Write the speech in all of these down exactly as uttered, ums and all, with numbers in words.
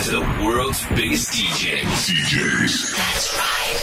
to the world's biggest D Js. D Js. That's right.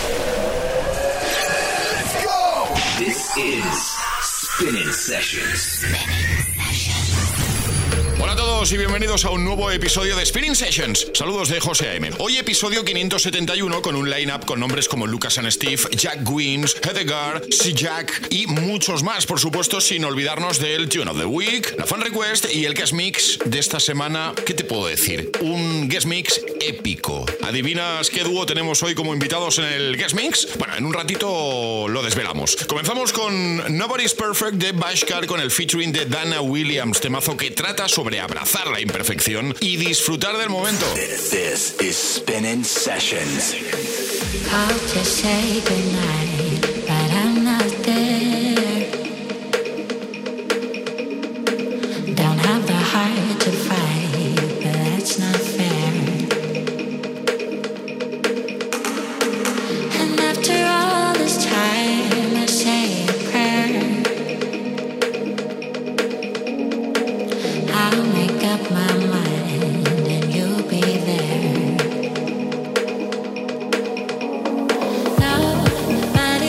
Let's go! This is Spinning Sessions. Spinning Sessions. Hola a todos y bienvenidos a un nuevo episodio de Spinning Sessions. Saludos de José A M. Hoy episodio quinientos setenta y uno con un line-up con nombres como Lucas and Steve, Jack Wims, Hedegaard, C-Jack y muchos más, por supuesto, sin olvidarnos del Tune of the Week, la Fan Request y el Guest Mix de esta semana. ¿Qué te puedo decir? Un Guest Mix épico. ¿Adivinas qué dúo tenemos hoy como invitados en el Guest Mix? Bueno, en un ratito lo desvelamos. Comenzamos con Nobody's Perfect de Bashkar con el featuring de Dana Williams, temazo que trata sobre abrazar la imperfección y disfrutar del momento. This is Spinning Sessions. I'll just say goodnight, but I'm not there. Don't have the heart to fight, but that's not fair. And after all this time, I say a prayer. I'll make up my mind and you'll be there. No, but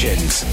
Sessions.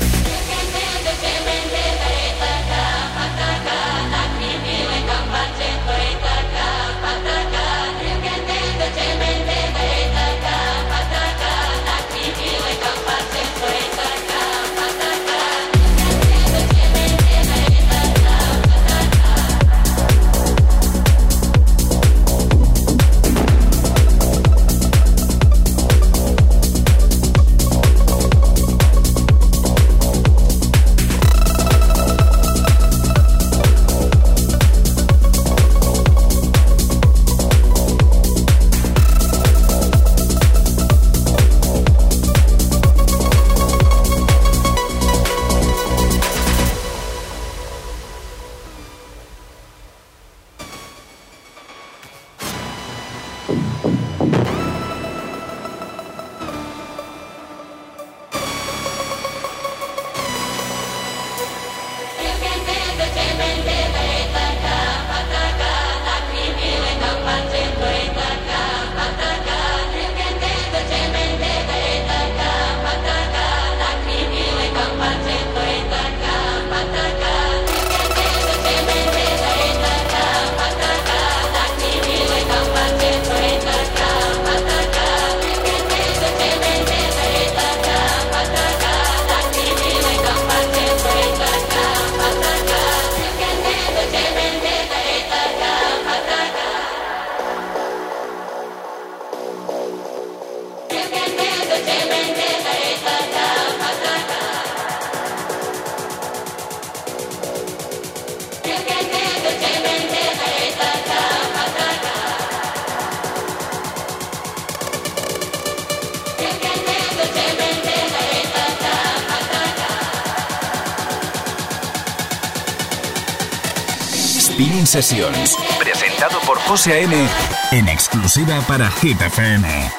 Spinning Sessions, presentado por José A M en exclusiva para Hit F M.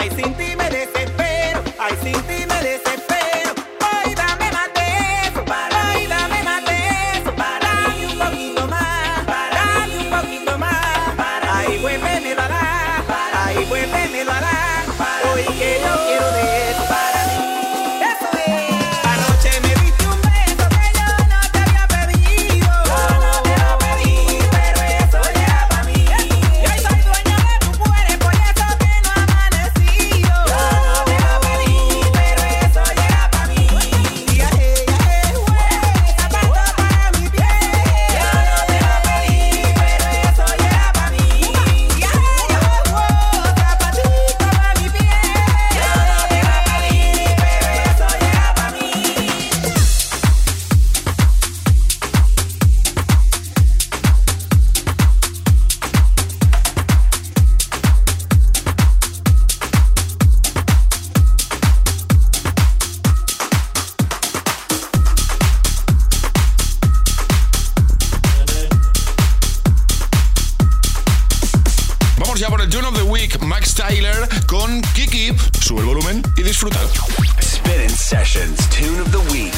Ay, sin ti me desespero, ay, sin ti me desespero. Ay, dame más de eso, para ay, dame más de eso, para dame un poquito más, para dame un poquito más, para ay, vuélvemelo a dar, para ay, vuélvemelo a dar, para hoy que yo quiero de eso, para mí. Eso es. Anoche me diste un beso que yo no te había pedido, yo no te lo pedí, pero eso ya pa' mí. Y hoy soy dueño de tu cuerpo y eso que no ha amanecido, yo no te lo pedí, pero eso ya pa' mí. Y a ella es güey, zapato para mi pie, yo no te lo pedí, pero eso ya pa' mí. Y a ella es güey, zapatito para mi pie, yo no te lo pedí, pero eso ya pa' mí. Vamos ya por el Tune of the Week, Max Tyler con Kiki. Sube el volumen y disfruta. Spinning Sessions Tune of the Week.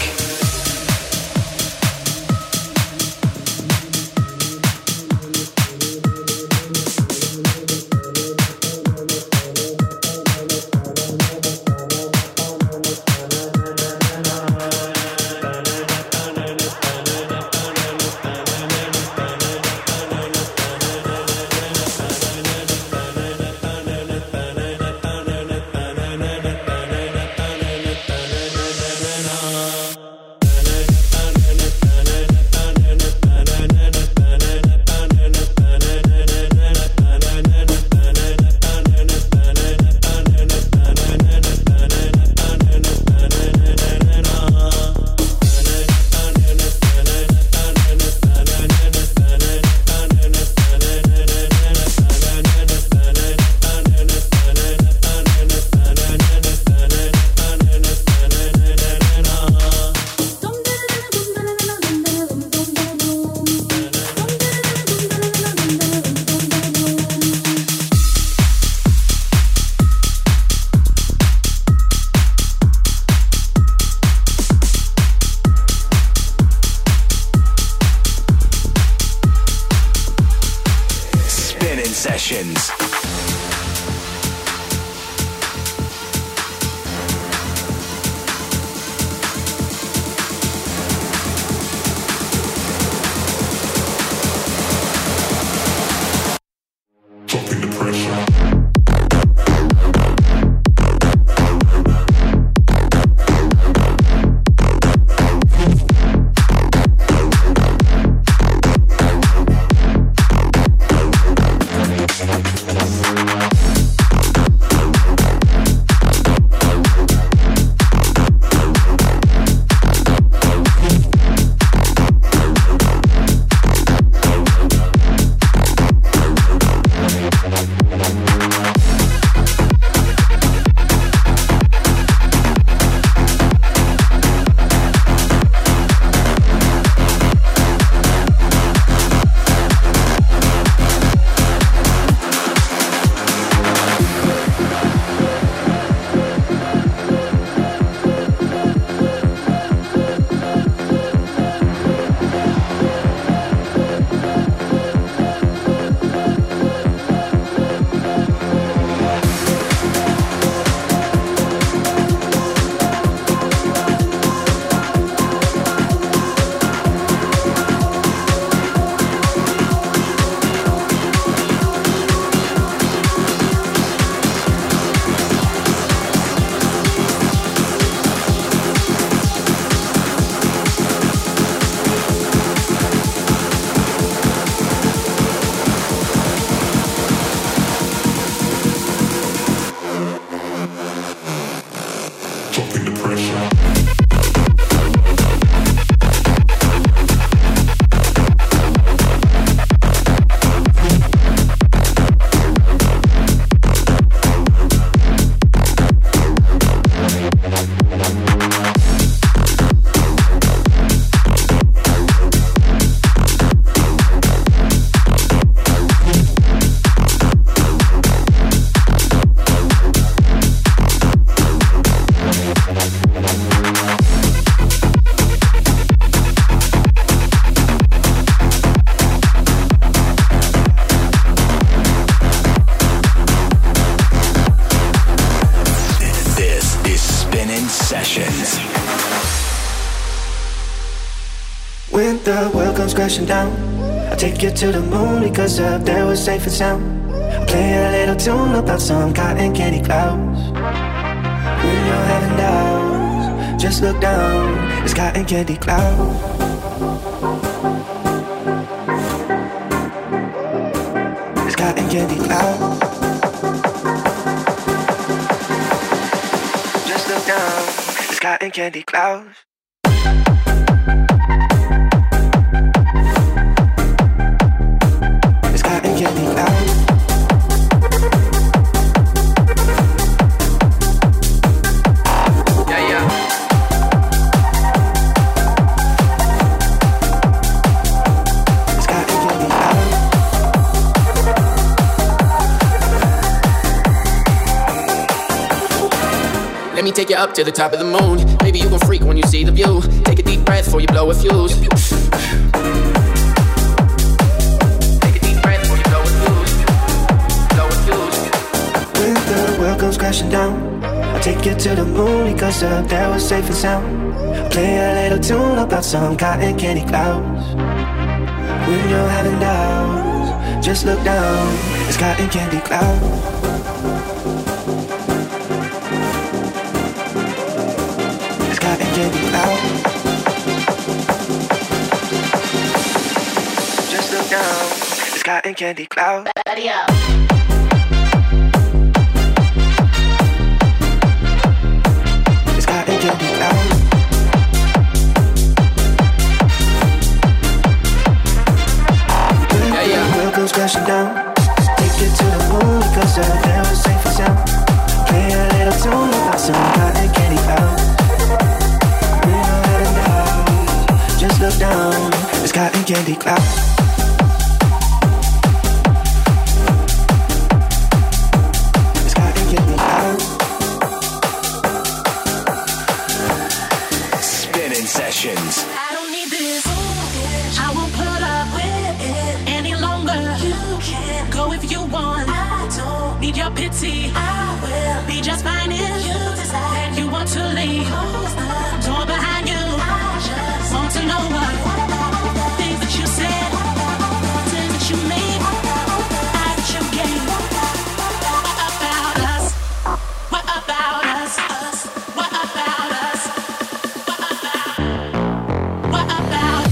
When the world comes crashing down, I'll take you to the moon because up there we're safe and sound. I'll play a little tune about some cotton candy clouds. When you're having doubts, just look down, it's cotton candy clouds. It's cotton candy clouds. Just look down, it's cotton candy clouds. Let me take you up to the top of the moon. Maybe you gon' freak when you see the view. Take a deep breath before you blow a fuse. Take a deep breath before you blow a fuse. Blow a fuse. When the world comes crashing down, I'll take you to the moon because up there we're safe and sound. I'll play a little tune about some cotton candy clouds. When you're having doubts, just look down, it's cotton candy clouds. Candy cloud. Just look down, it's cotton candy cloud. Buddy up. It's cotton candy cloud. When yeah, yeah. the world goes crashing down, take it to the moon because up there we're safe and sound. Play a little tune about some cotton candy cloud. Just look down, it's cotton candy cloud. It's cotton candy cloud. Spinning Sessions. I don't need this. I won't put up with it any longer. You can go if you want. I don't need your pity. I will be just fine if you decide that you want to leave. Close the door behind you. I just want to know what things that you said, things that you made, how that you gave. What about us? What about us? Us? What about us? What about? What about?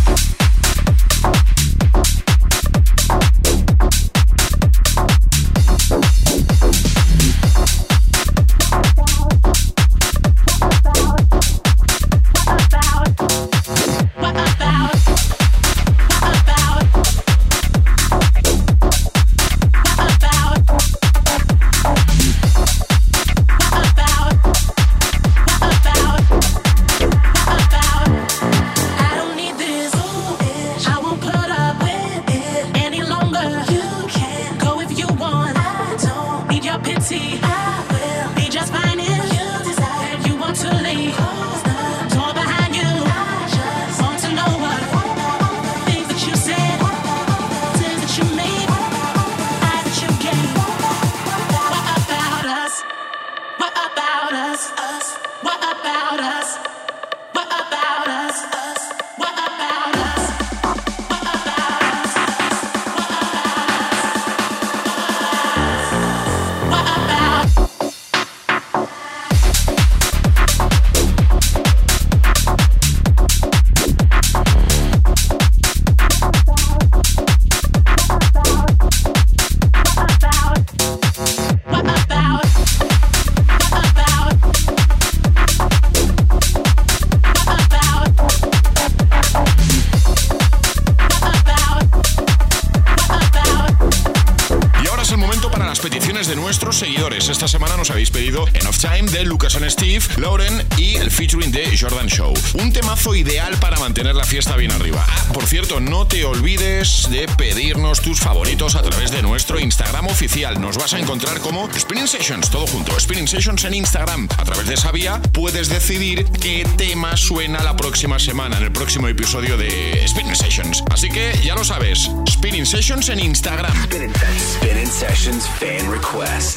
Seguidores, esta semana nos habéis pedido Enough Time de Lucas and Steve, Lauren y el featuring de Jordan Show. Un temazo ideal para mantener la fiesta bien arriba. Ah, por cierto, no te olvides de pedirnos tus favoritos a través de nuestro Instagram oficial. Nos vas a encontrar como Spinning Sessions, todo junto, Spinning Sessions en Instagram. A través de esa vía puedes decidir qué tema suena la próxima semana, en el próximo episodio de Spinning Sessions. Así que ya lo sabes, Spinning Sessions en Instagram. Spinning, Spinning Sessions fan request.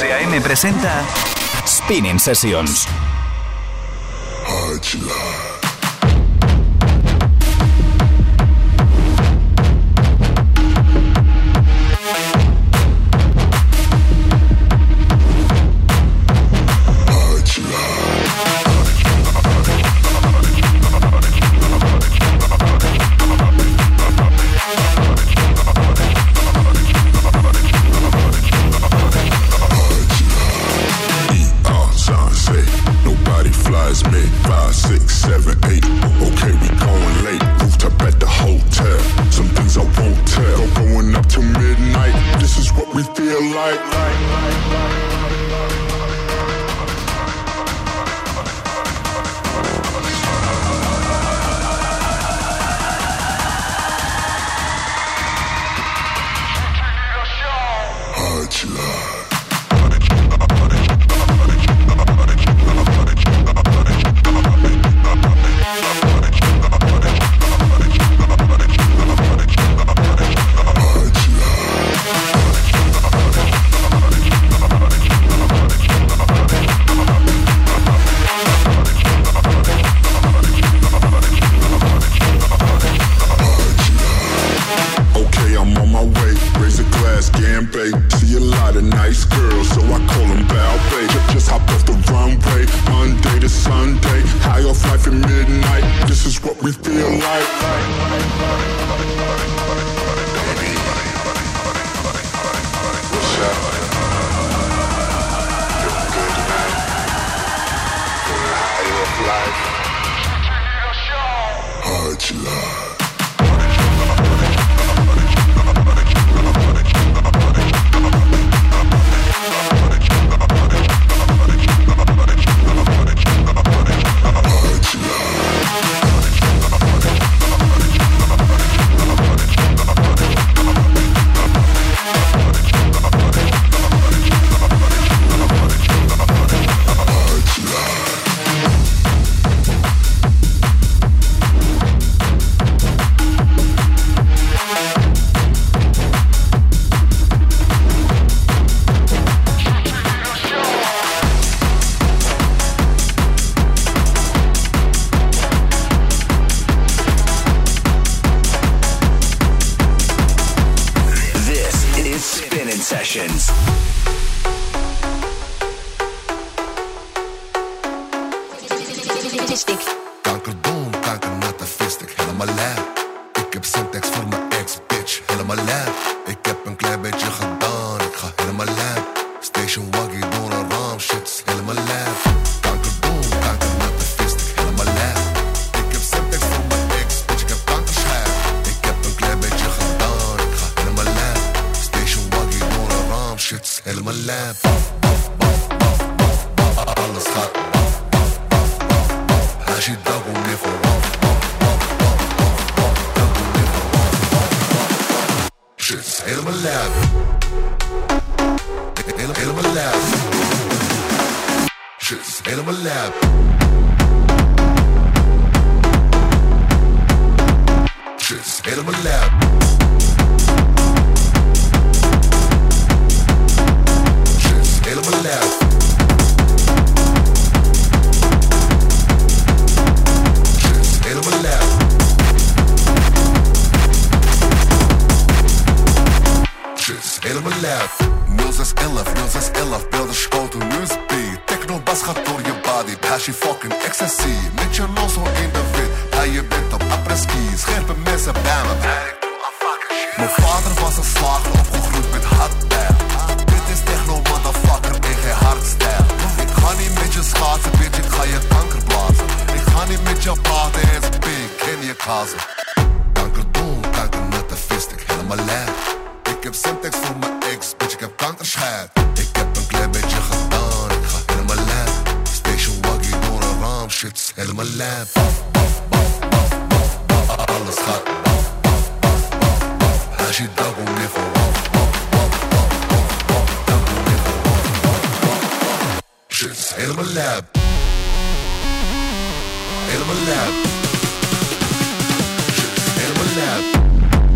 José A M presenta Spinning Sessions.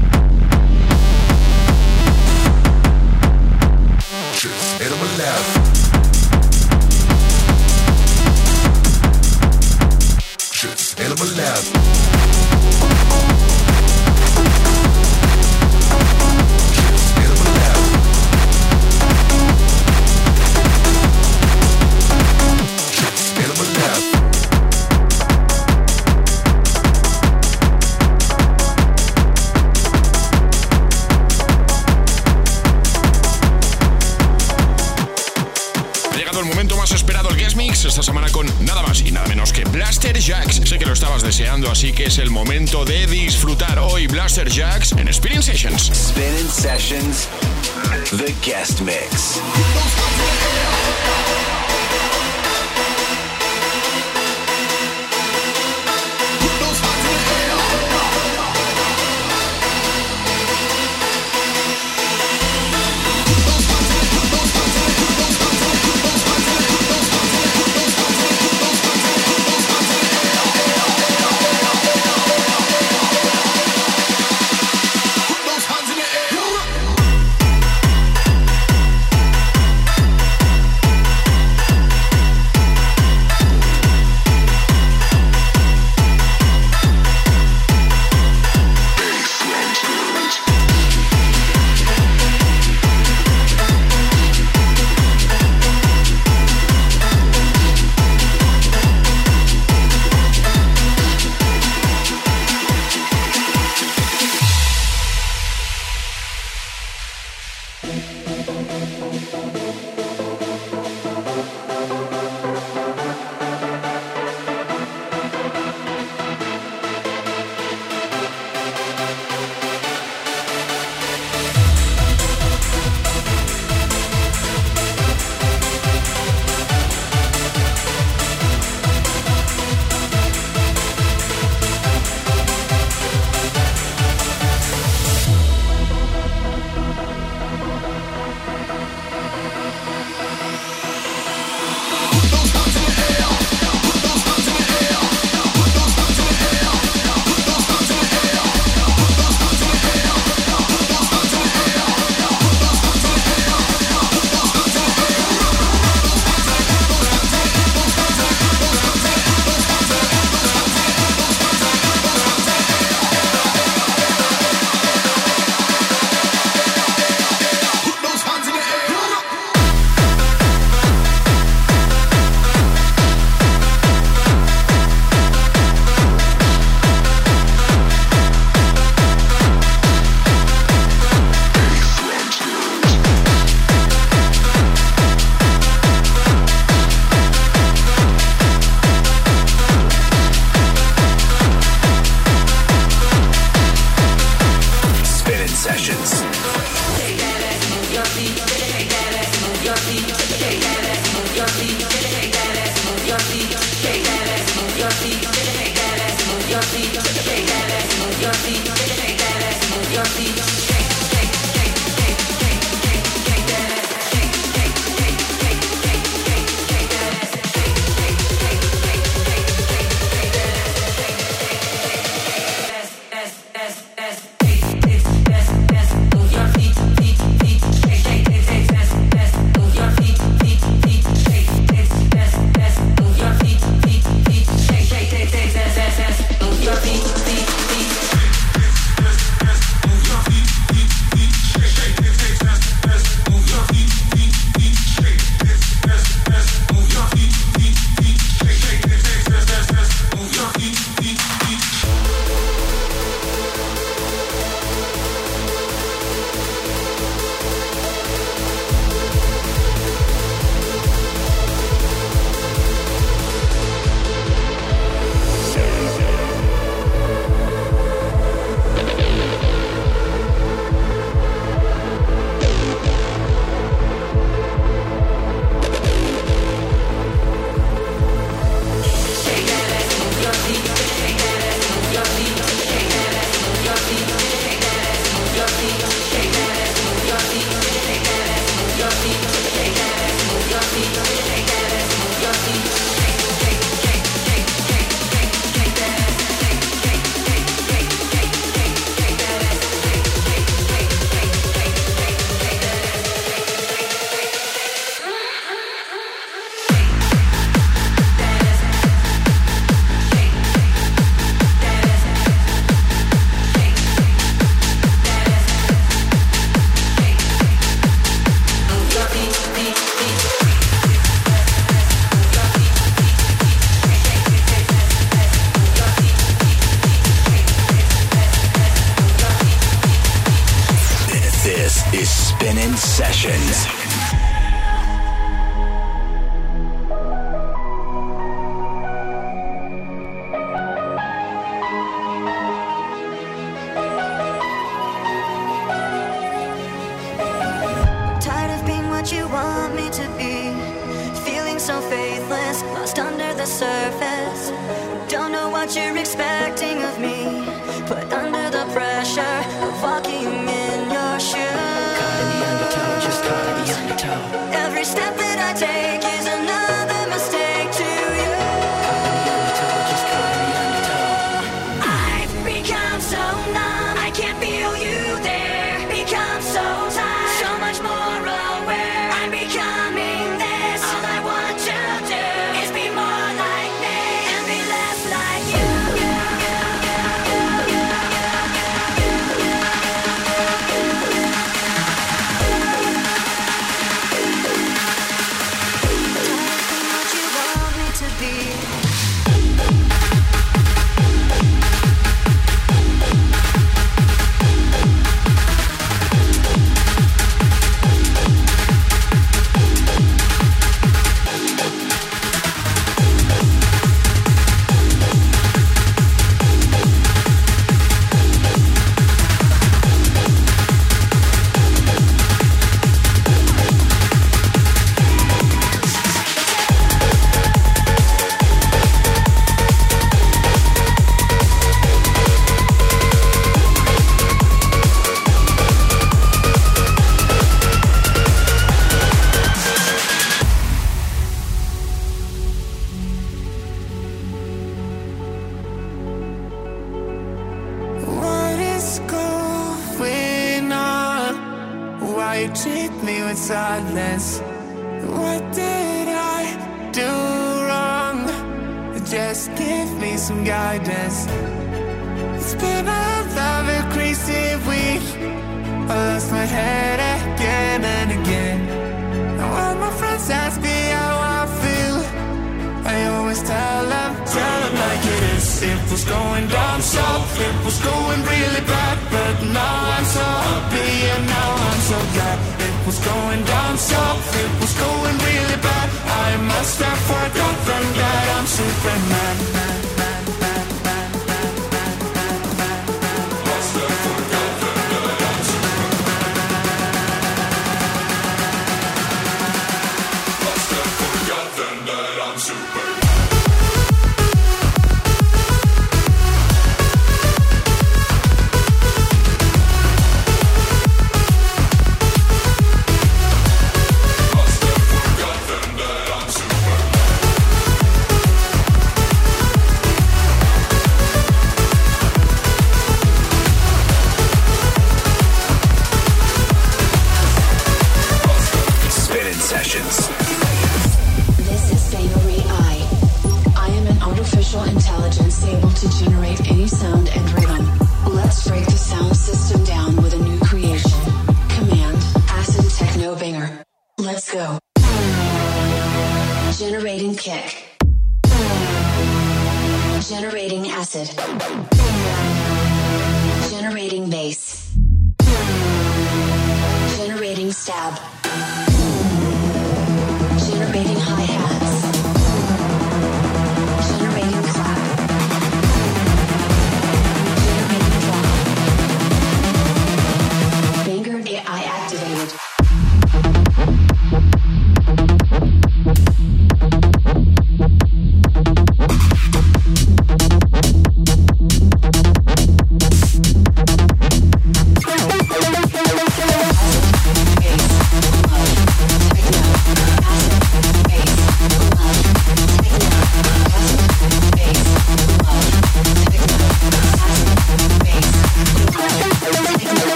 Animal Lab. Esta semana con nada más y nada menos que Blaster Jacks. Sé que lo estabas deseando, así que es el momento de disfrutar hoy Blaster Jacks en Spinning Sessions. Spinning Sessions, the guest mix. Hands in the air. Spinning Sessions. Tired of being what you want me to be, feeling so faithless, lost under the surface. Don't know what you're expecting of me, put under the pressure of walking in your shoes. Caught in the undertow, just caught in the undertow. Every step that I take is another mistake to you. Caught in the undertow, just caught in the undertow. I've become so numb, I can't feel you there. Become so tired, so much more aware. I'm becoming this. All I want to do is be more like me and be less like you. Tired of being what you want me to be. What is going on? Why you treat me with sadness? What did I do wrong? Just give me some guidance. It's been a lovely, crazy week. I lost my head again and again. And when my friends ask me how I feel, I always tell them, tell them like it is. It was going down south, it was going really bad, but now I'm so happy and now I'm so glad. It was going down south, it was going really bad. I must have forgotten that I'm Superman. Must have forgotten that I'm Superman. Must have forgotten that I'm Superman. Spinning Sessions. This is Sayori I. I am an artificial intelligence able to generate any sound and rhythm. Let's break the sound system down with a new creation. Command, acid techno banger. Let's go. Generating kick. Generating acid. Generating bass. Generating stab. Generating hi-hats. Generating clap. Generating drop. Banger A I activated.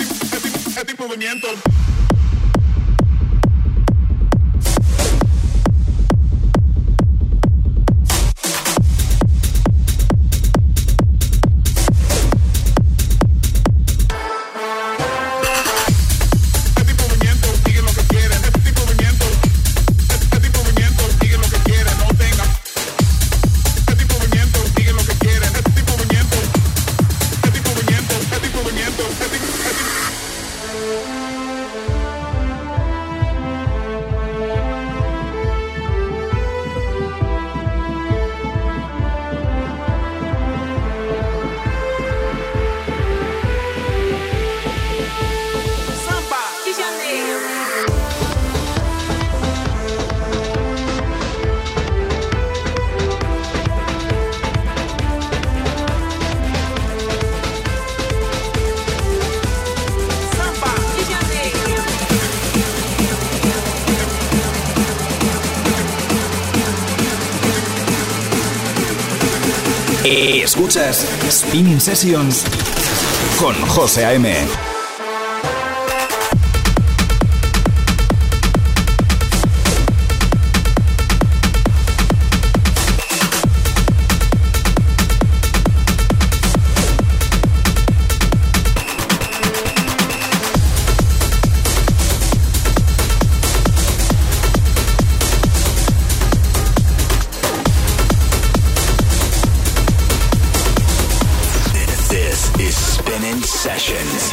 movimiento. Escuchas Spinning Sessions con José A M. Sessions.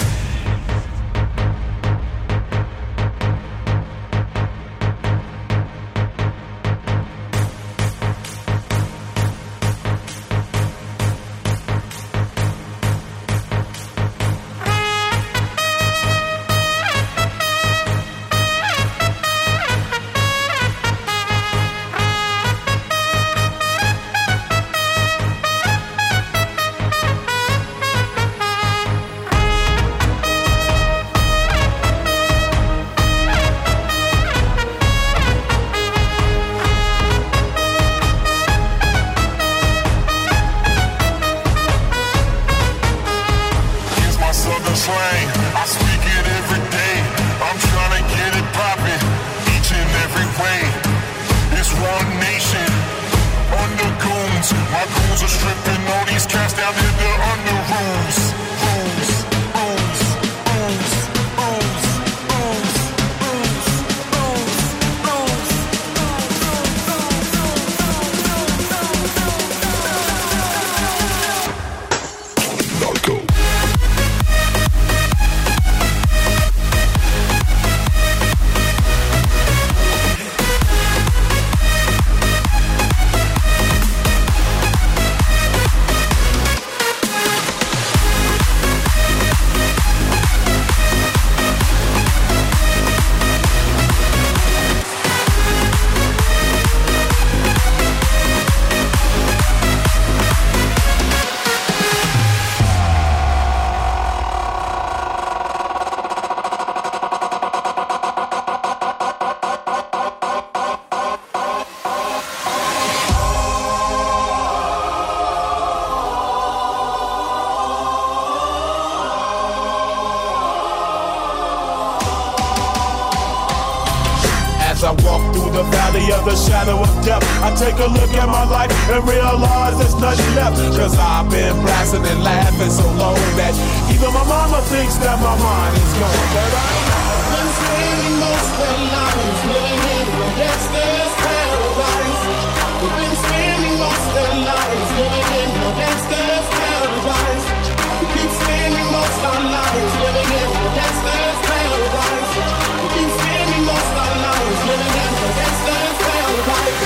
I walk through the valley of the shadow of death, I take a look at my life and realize there's nothing left. Cause I've been blasting and laughing so long that even my mama thinks that my mind is gone. But I've been spending most of their lives living in the gangster's paradise. We've been spending most of their lives living in the gangster's paradise. We keep spending most of our lives living in the gangster's paradise. We keep spending most of our lives living in the gangster's paradise.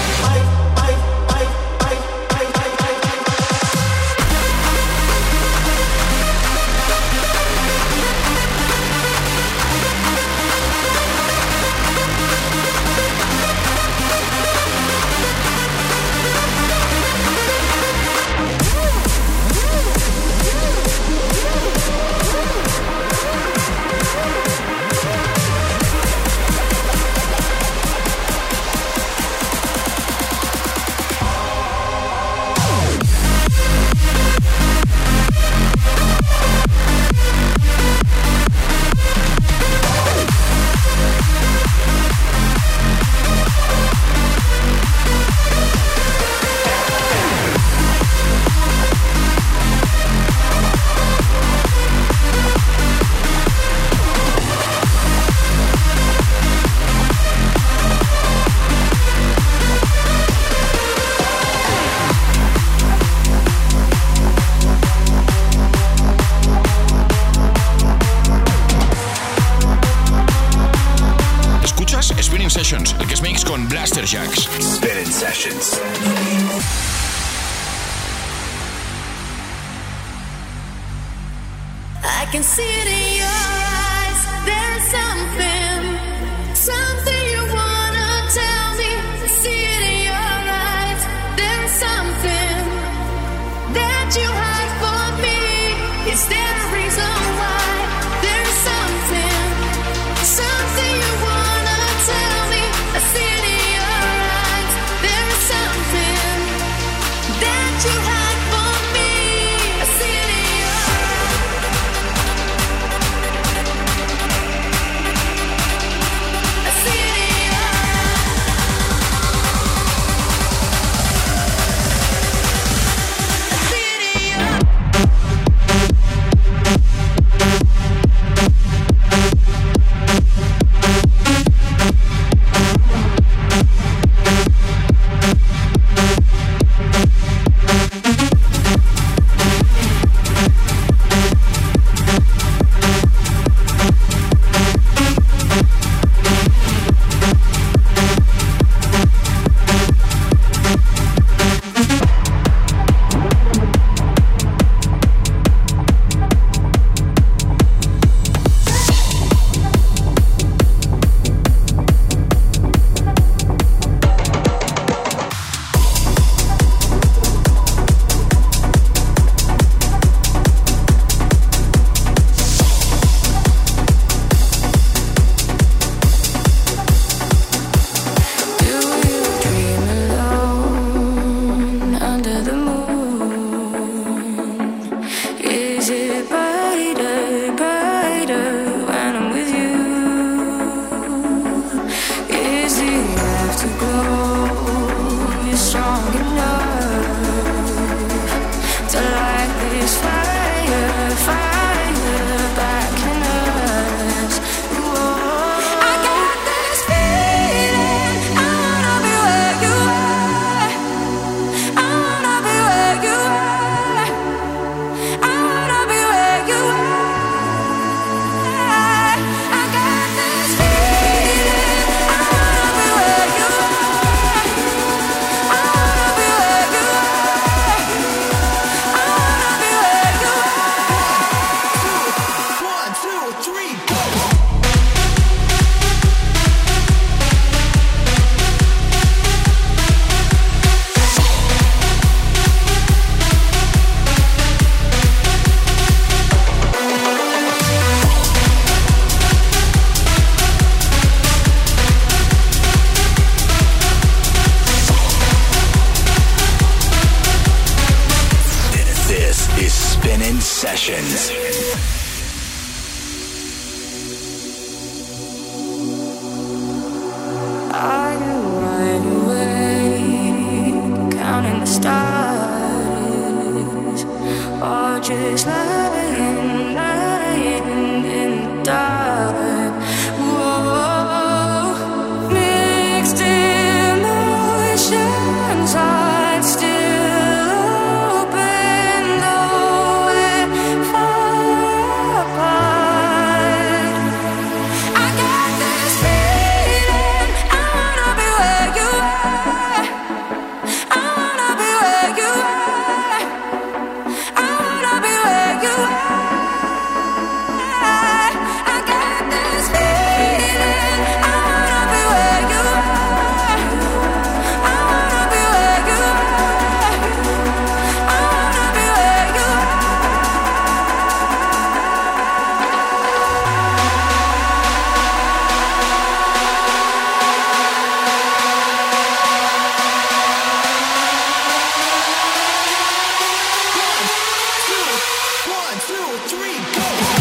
Sessions, el que es mix con Blaster Jacks. Spinning Sessions. I can see it in your eyes. There's something, something you wanna tell me. I see it in your eyes. There's something that you hide for me. Is there a reason why? There's something, something you wanna tell me. I see it in your eyes. There's something that you hide. Spinning Sessions. Are you wide awake, counting the stars, or just lying, lying in the dark? Whoa, mixed emotions, heart still open, though we're far apart. I got this feeling, I wanna be where you are. I wanna be where you are. I wanna be where you are. I got this feeling, I wanna be where you are. I wanna be where you are. I wanna be where you are. One, two, three, go!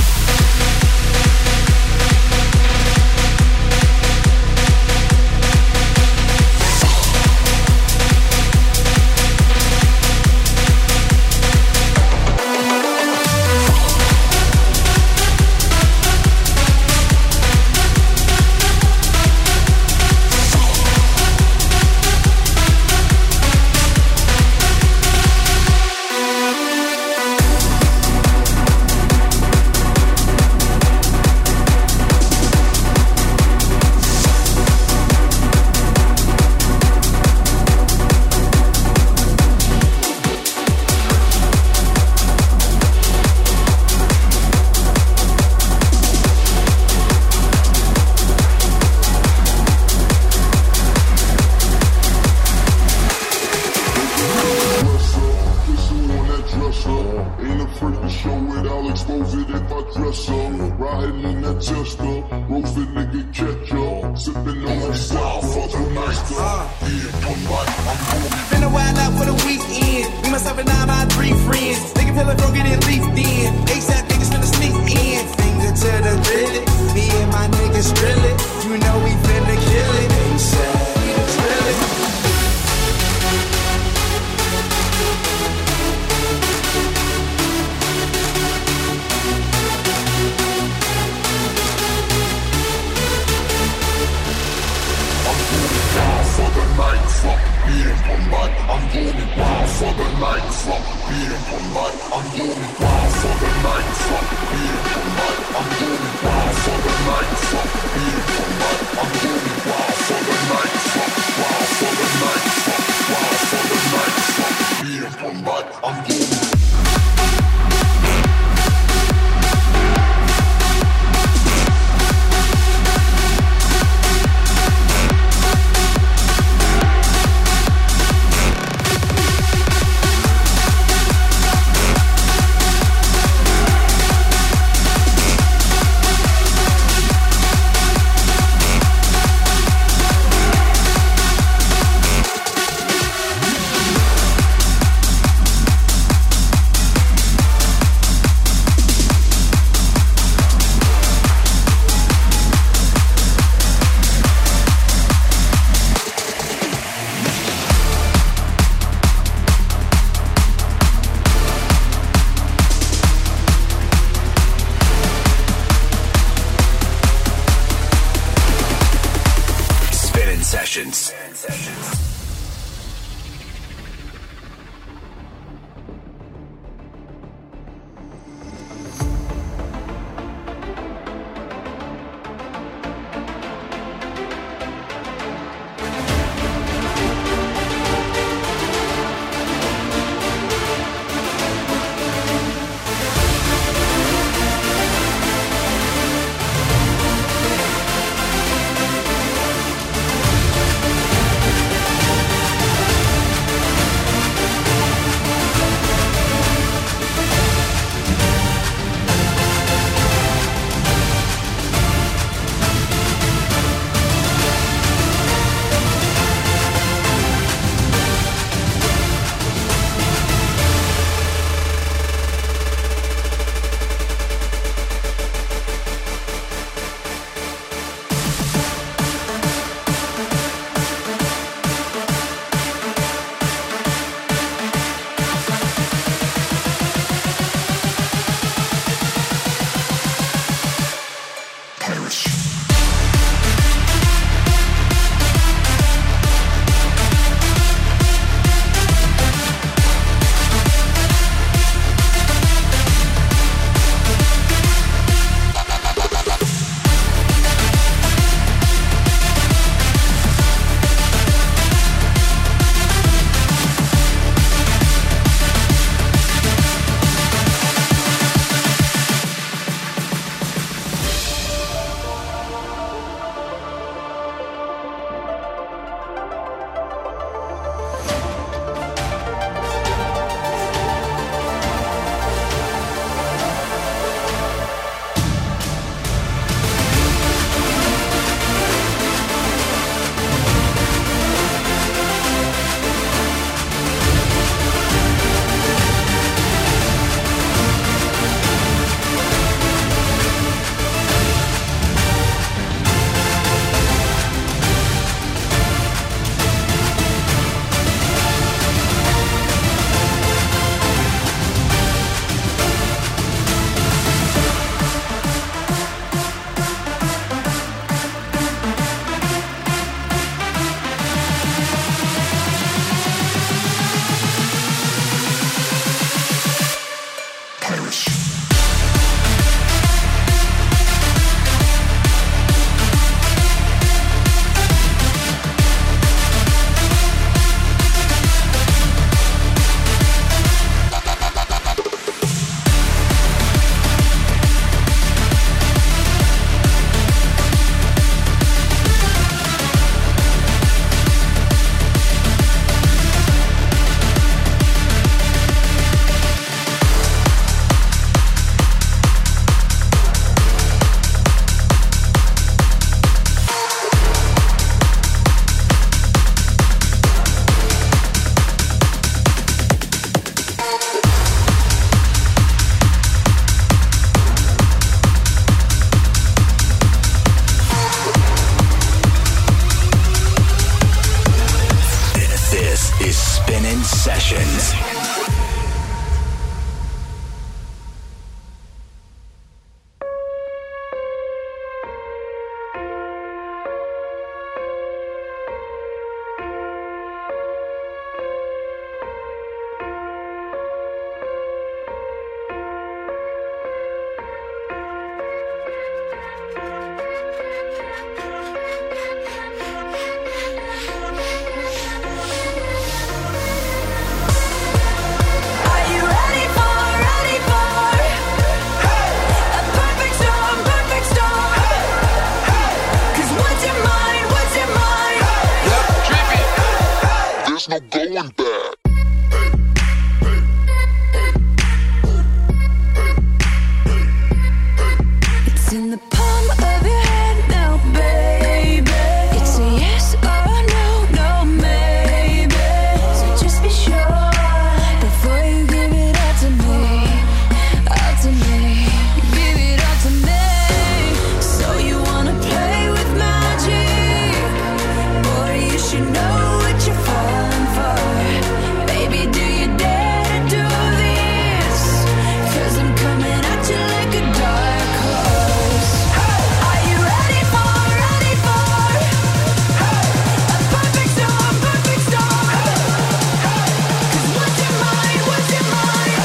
Ain't afraid to show it, I'll expose it if I dress up. Riding in that Chester, roasted nigga catch up. Sipping on that south for the night. Yeah, come back, I'm home. Finna wild out for the weekend. Me, myself, and I, my three friends. Nigga feel like get it leafed in. ASAP niggas finna sneak in. Finger to the grillet. Me and my niggas drill it. You know we finna kill it. ASAP, drill it. For the night, fuck being combat. I'm going wild for the night, fuck being combat. I'm going wild for the night, fuck being combat. I'm going wild for the night, fuck being combat. I'm going wild for the night, fuck wild for the night, fuck wild for the night, fuck being combat. I'm going. Sessions. Sessions. No going back. It's in the palm of your hand now, baby. It's a yes or no, no maybe. So just be sure before you give it all to me, all to me. Give it all to me. So you wanna play with magic? Boy, you should know what you're falling for. Baby, do you dare to do this? 'Cause I'm coming at you like a dark horse. Are you ready for, ready for a perfect storm, perfect storm? 'Cause what's your mind, what's your mind?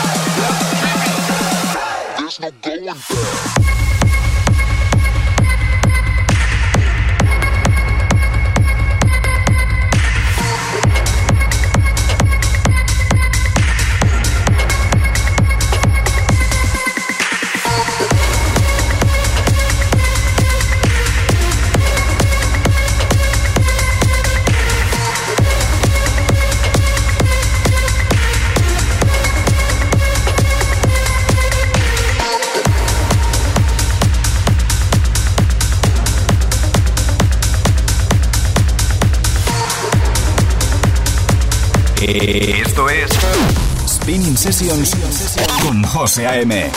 There's no going back. Esto es Spinning Sessions con José A M.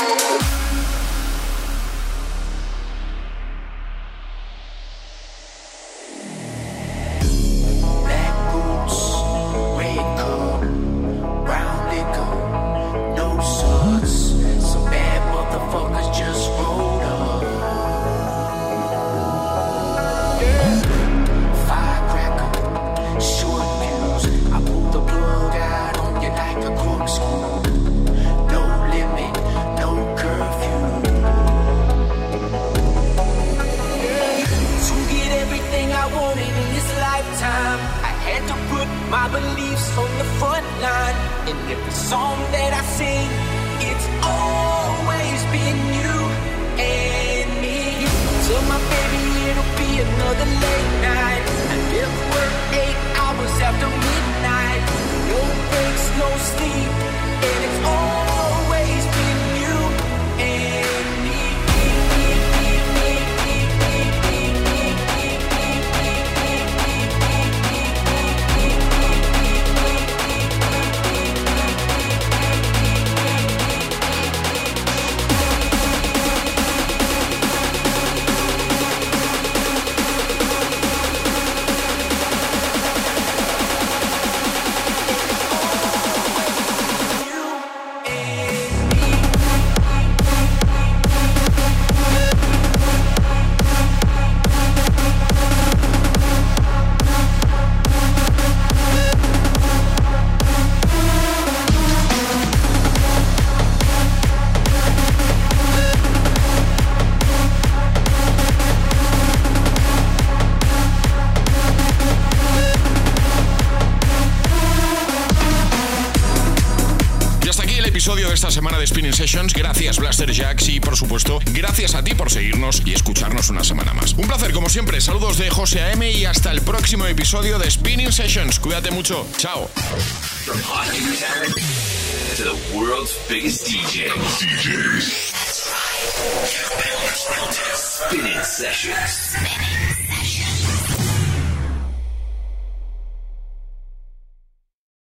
Episodio de esta semana de Spinning Sessions. Gracias Blaster Jacks y por supuesto gracias a ti por seguirnos y escucharnos una semana más. Un placer como siempre. Saludos de José A M y hasta el próximo episodio de Spinning Sessions. Cuídate mucho. Chao. From hot new talent to the world's biggest D J. D Js. That's right. Spinning Sessions. Spinning.